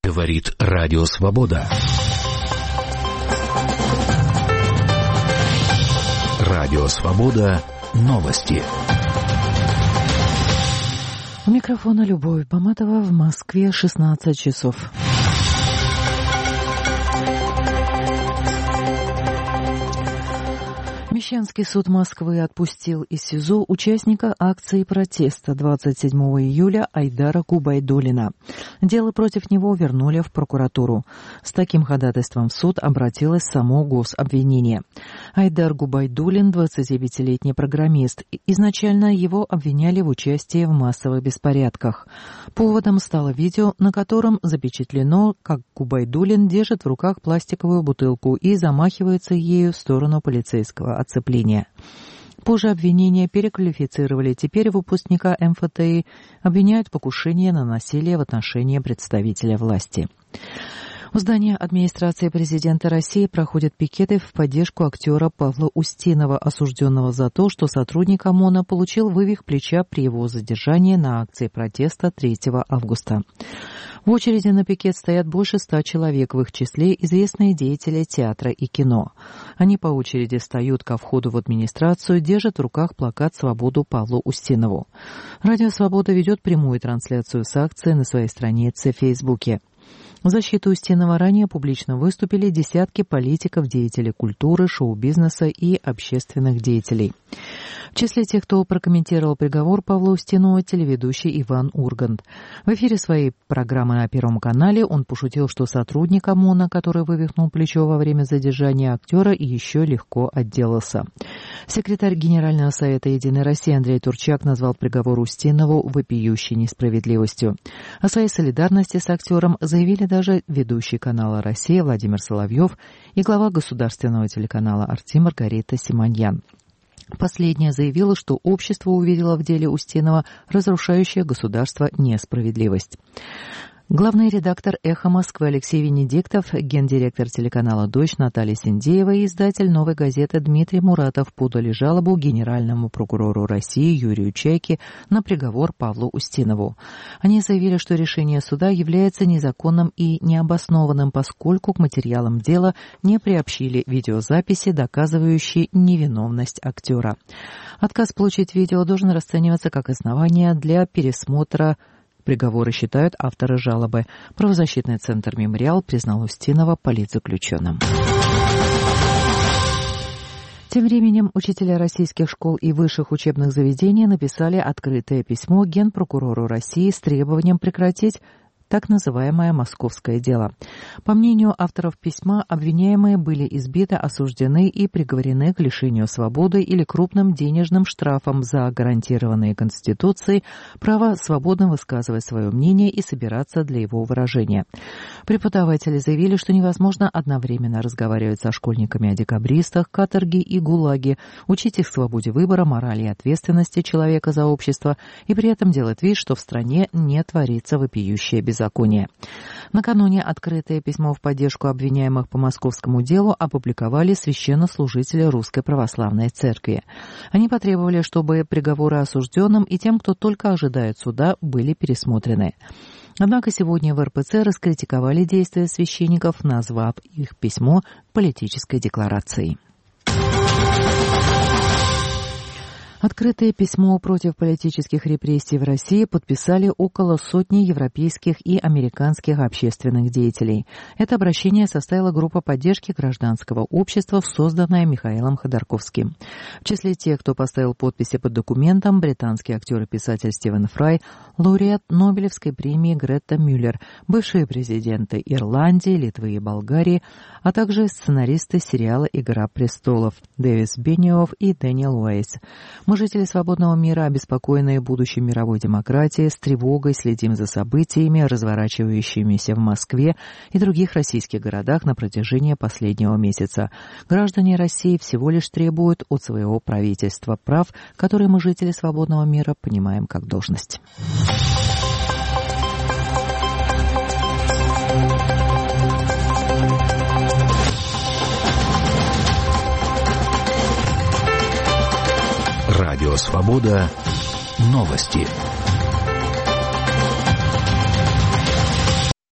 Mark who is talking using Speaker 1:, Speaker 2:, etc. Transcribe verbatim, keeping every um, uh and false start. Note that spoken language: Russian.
Speaker 1: Говорит Радио Свобода. Радио Свобода. Новости.
Speaker 2: У микрофона Любовь Баматова. В Москве шестнадцать часов. Мещанский суд Москвы отпустил из СИЗО участника акции протеста двадцать седьмого июля Айдара Губайдуллина. Дело против него вернули в прокуратуру. С таким ходатайством в суд обратилось само гособвинение. Айдар Губайдуллин – двадцатипятилетний программист. Изначально его обвиняли в участии в массовых беспорядках. Поводом стало видео, на котором запечатлено, как Губайдуллин держит в руках пластиковую бутылку и замахивается ею в сторону полицейского оцепления. Позже обвинения переквалифицировали. Теперь выпускника эм эф тэ и обвиняют в покушении на насилие в отношении представителя власти. У здания администрации президента России проходят пикеты в поддержку актера Павла Устинова, осужденного за то, что сотрудник ОМОНа получил вывих плеча при его задержании на акции протеста третьего августа. В очереди на пикет стоят больше ста человек, в их числе известные деятели театра и кино. Они по очереди встают ко входу в администрацию, держат в руках плакат «Свободу Павлу Устинову». Радио «Свобода» ведет прямую трансляцию с акции на своей странице в Фейсбуке. В защиту Устинова ранее публично выступили десятки политиков, деятелей культуры, шоу-бизнеса и общественных деятелей. В числе тех, кто прокомментировал приговор Павла Устинова, телеведущий Иван Ургант. В эфире своей программы на Первом канале он пошутил, что сотрудник ОМОНа, который вывихнул плечо во время задержания актера, еще легко отделался. Секретарь Генерального совета «Единой России» Андрей Турчак назвал приговор Устинову вопиющей несправедливостью. О своей солидарности с актером заявили даже ведущий канала «Россия» Владимир Соловьев и глава государственного телеканала «Арти» Маргарита Симоньян. Последняя заявила, что общество увидело в деле Устинова разрушающее государство несправедливость. Главный редактор «Эхо Москвы» Алексей Венедиктов, гендиректор телеканала «Дождь» Наталья Синдеева и издатель «Новой газеты» Дмитрий Муратов подали жалобу генеральному прокурору России Юрию Чайке на приговор Павлу Устинову. Они заявили, что решение суда является незаконным и необоснованным, поскольку к материалам дела не приобщили видеозаписи, доказывающие невиновность актера. Отказ получить видео должен расцениваться как основание для пересмотра приговоры, считают авторы жалобы. Правозащитный центр «Мемориал» признал Устинова политзаключенным. Тем временем учителя российских школ и высших учебных заведений написали открытое письмо Генпрокурору России с требованием прекратить так называемое «московское дело». По мнению авторов письма, обвиняемые были избиты, осуждены и приговорены к лишению свободы или крупным денежным штрафам за гарантированные Конституцией право свободно высказывать свое мнение и собираться для его выражения. Преподаватели заявили, что невозможно одновременно разговаривать со школьниками о декабристах, каторге и ГУЛАГе, учить их свободе выбора, морали и ответственности человека за общество и при этом делать вид, что в стране не творится вопиющее беззаконие. Законе. Накануне открытое письмо в поддержку обвиняемых по московскому делу опубликовали священнослужители Русской Православной Церкви. Они потребовали, чтобы приговоры осужденным и тем, кто только ожидает суда, были пересмотрены. Однако сегодня в эр пэ цэ раскритиковали действия священников, назвав их письмо политической декларацией. Открытое письмо против политических репрессий в России подписали около сотни европейских и американских общественных деятелей. Это обращение составила группа поддержки гражданского общества, созданная Михаилом Ходорковским. В числе тех, кто поставил подписи под документом, британский актер и писатель Стивен Фрай, лауреат Нобелевской премии Гретта Мюллер, бывшие президенты Ирландии, Литвы и Болгарии, а также сценаристы сериала «Игра престолов» Дэвис Бенниофф и Дэниел Уэйс. Мы, жители свободного мира, обеспокоенные будущей мировой демократией, с тревогой следим за событиями, разворачивающимися в Москве и других российских городах на протяжении последнего месяца. Граждане России всего лишь требуют от своего правительства прав, которые мы, жители свободного мира, понимаем как должность.
Speaker 1: Радио «Свобода». Новости.